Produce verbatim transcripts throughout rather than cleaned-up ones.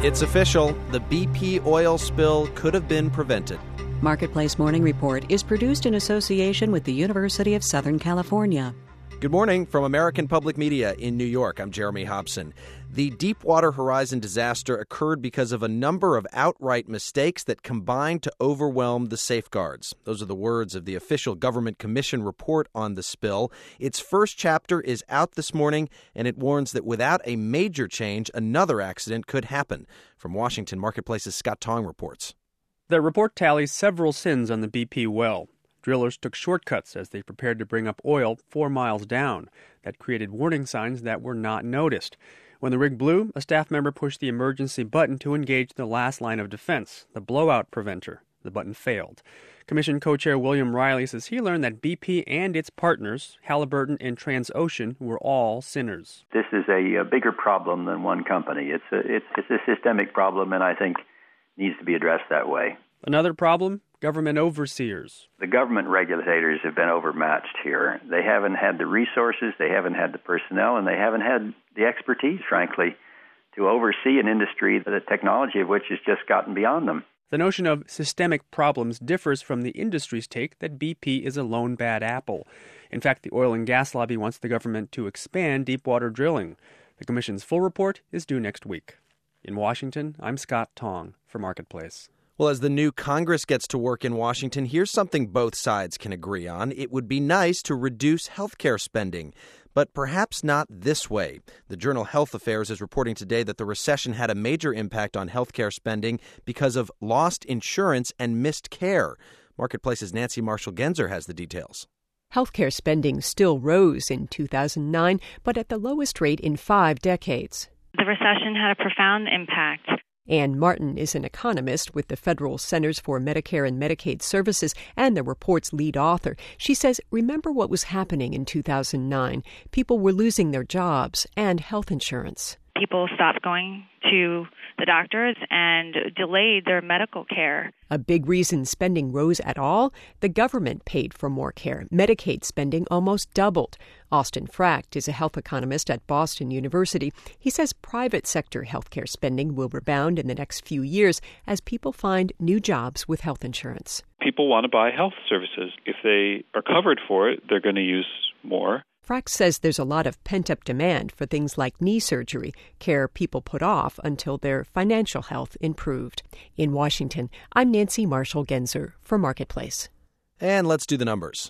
It's official. The B P oil spill could have been prevented. Marketplace Morning Report is produced in association with the University of Southern California. Good morning from American Public Media in New York. I'm Jeremy Hobson. The Deepwater Horizon disaster occurred because of a number of outright mistakes that combined to overwhelm the safeguards. Those are the words of the official Government Commission report on the spill. Its first chapter is out this morning, and it warns that without a major change, another accident could happen. From Washington, Marketplace's Scott Tong reports. The report tallies several sins on the B P well. Drillers took shortcuts as they prepared to bring up oil four miles down. That created warning signs that were not noticed. When the rig blew, a staff member pushed the emergency button to engage the last line of defense, the blowout preventer. The button failed. Commission co-chair William Riley says he learned that B P and its partners, Halliburton and Transocean, were all sinners. This is a, a bigger problem than one company. It's a, it's, it's a systemic problem, and I think needs to be addressed that way. Another problem? Government overseers. The government regulators have been overmatched here. They haven't had the resources, they haven't had the personnel, and they haven't had the expertise, frankly, to oversee an industry, the technology of which has just gotten beyond them. The notion of systemic problems differs from the industry's take that B P is a lone bad apple. In fact, the oil and gas lobby wants the government to expand deepwater drilling. The Commission's full report is due next week. In Washington, I'm Scott Tong for Marketplace. Well, as the new Congress gets to work in Washington, here's something both sides can agree on. It would be nice to reduce health care spending, but perhaps not this way. The journal Health Affairs is reporting today that the recession had a major impact on health care spending because of lost insurance and missed care. Marketplace's Nancy Marshall-Genzer has the details. Healthcare spending still rose in two thousand nine, but at the lowest rate in five decades. The recession had a profound impact. Ann Martin is an economist with the Federal Centers for Medicare and Medicaid Services and the report's lead author. She says, remember what was happening in two thousand nine. People were losing their jobs and health insurance. People stopped going to the doctors and delayed their medical care. A big reason spending rose at all? The government paid for more care. Medicaid spending almost doubled. Austin Fracht is a health economist at Boston University. He says private sector healthcare spending will rebound in the next few years as people find new jobs with health insurance. People want to buy health services. If they are covered for it, they're going to use more. Frack says there's a lot of pent-up demand for things like knee surgery, care people put off until their financial health improved. In Washington, I'm Nancy Marshall-Genzer for Marketplace. And let's do the numbers.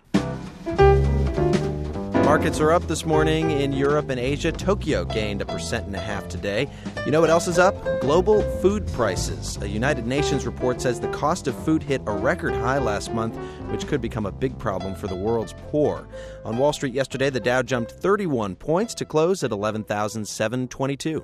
Markets are up this morning in Europe and Asia. Tokyo gained a percent and a half today. You know what else is up? Global food prices. A United Nations report says the cost of food hit a record high last month, which could become a big problem for the world's poor. On Wall Street yesterday, the Dow jumped thirty-one points to close at eleven thousand seven hundred twenty-two.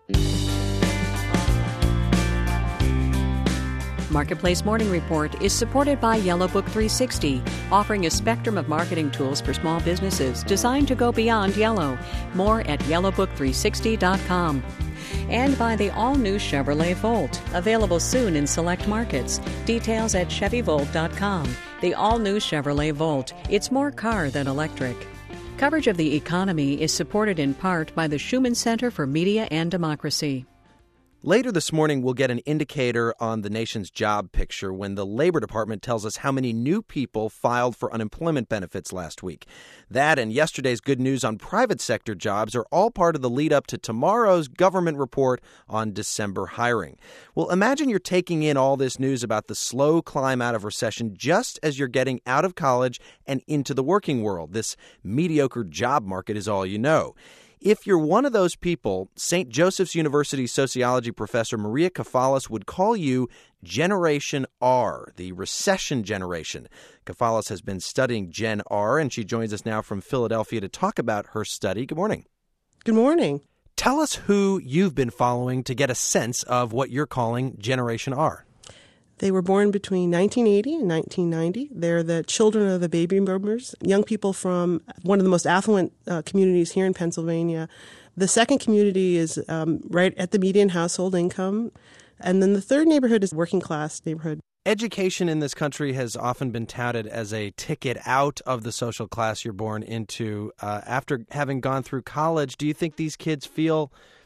Marketplace Morning Report is supported by Yellow Book three sixty, offering a spectrum of marketing tools for small businesses designed to go beyond yellow. More at yellow book three sixty dot com. And by the all-new Chevrolet Volt, available soon in select markets. Details at chevy volt dot com. The all-new Chevrolet Volt. It's more car than electric. Coverage of the economy is supported in part by the Schumann Center for Media and Democracy. Later this morning, we'll get an indicator on the nation's job picture when the Labor Department tells us how many new people filed for unemployment benefits last week. That and yesterday's good news on private sector jobs are all part of the lead up to tomorrow's government report on December hiring. Well, imagine you're taking in all this news about the slow climb out of recession just as you're getting out of college and into the working world. This mediocre job market is all you know. If you're one of those people, Saint Joseph's University sociology professor Maria Kafalas would call you Generation R, the recession generation. Kafalas has been studying Gen R, and she joins us now from Philadelphia to talk about her study. Good morning. Good morning. Tell us who you've been following to get a sense of what you're calling Generation R. They were born between nineteen eighty and nineteen ninety. They're the children of the baby boomers, young people from one of the most affluent uh, communities here in Pennsylvania. The second community is um, right at the median household income. And then the third neighborhood is working class neighborhood. Education in this country has often been touted as a ticket out of the social class you're born into. Uh, after having gone through college, do you think these kids feel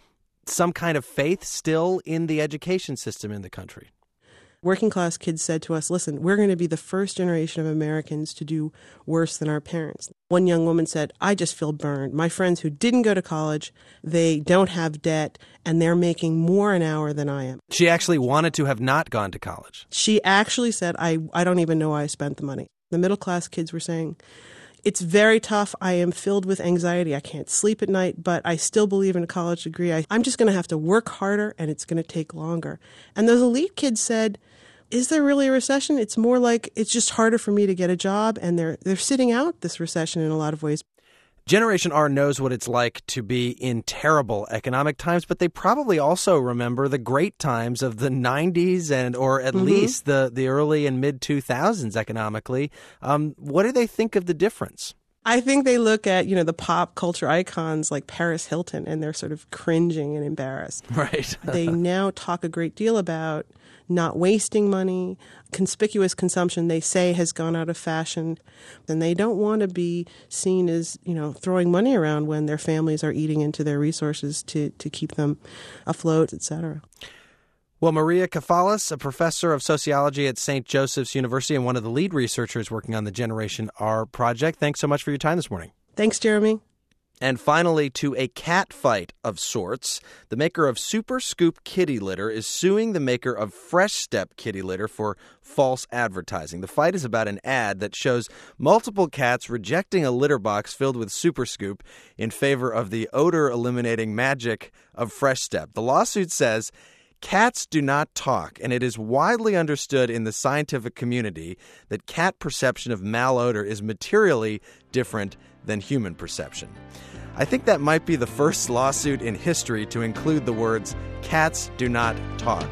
some kind of faith still in the education system in the country. Working class kids said to us, listen, we're going to be the first generation of Americans to do worse than our parents. One young woman said, I just feel burned. My friends who didn't go to college, they don't have debt, and they're making more an hour than I am. She actually wanted to have not gone to college. She actually said, I, I don't even know why I spent the money. The middle class kids were saying, it's very tough. I am filled with anxiety. I can't sleep at night, but I still believe in a college degree. I, I'm just going to have to work harder, and it's going to take longer. And those elite kids said, is there really a recession? It's more like it's just harder for me to get a job, and they're they're sitting out this recession in a lot of ways. Generation R knows what it's like to be in terrible economic times, but they probably also remember the great times of the nineties and or at mm-hmm. least the, the early and mid two thousands economically. Um, what do they think of the difference? I think they look at, you know, the pop culture icons like Paris Hilton, and they're sort of cringing and embarrassed. Right. They now talk a great deal about not wasting money. Conspicuous consumption, they say, has gone out of fashion. And they don't want to be seen as, you know, throwing money around when their families are eating into their resources to, to keep them afloat, et cetera. Well, Maria Kafalis, a professor of sociology at Saint Joseph's University and one of the lead researchers working on the Generation R project, thanks so much for your time this morning. Thanks, Jeremy. And finally, to a cat fight of sorts. The maker of Super Scoop kitty litter is suing the maker of Fresh Step kitty litter for false advertising. The fight is about an ad that shows multiple cats rejecting a litter box filled with Super Scoop in favor of the odor-eliminating magic of Fresh Step. The lawsuit says cats do not talk, and it is widely understood in the scientific community that cat perception of malodor is materially different than human perception. I think that might be the first lawsuit in history to include the words, cats do not talk.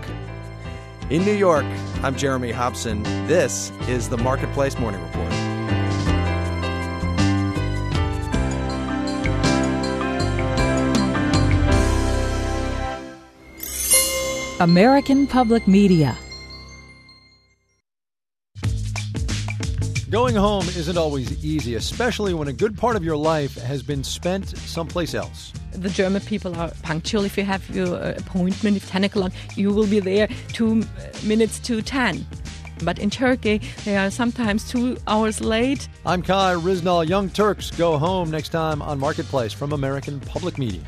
In New York, I'm Jeremy Hobson. This is the Marketplace Morning Report. American Public Media. Going home isn't always easy, especially when a good part of your life has been spent someplace else. The German people are punctual. If you have your appointment at ten o'clock, you will be there two minutes to ten. But in Turkey, they are sometimes two hours late. I'm Kai Riznal. Young Turks go home next time on Marketplace from American Public Media.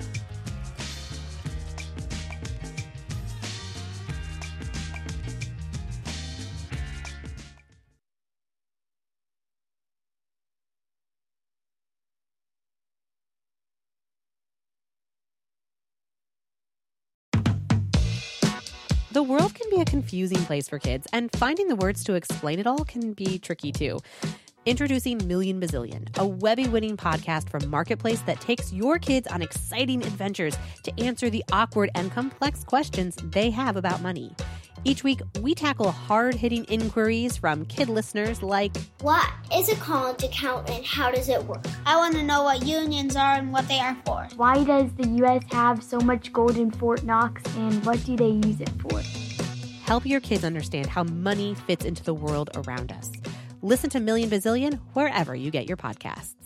The world can be a confusing place for kids, and finding the words to explain it all can be tricky too. Introducing Million Bazillion, a Webby-winning podcast from Marketplace that takes your kids on exciting adventures to answer the awkward and complex questions they have about money. Each week, we tackle hard-hitting inquiries from kid listeners like, what is a college account and how does it work? I want to know what unions are and what they are for. Why does the U S have so much gold in Fort Knox, and what do they use it for? Help your kids understand how money fits into the world around us. Listen to Million Bazillion wherever you get your podcasts.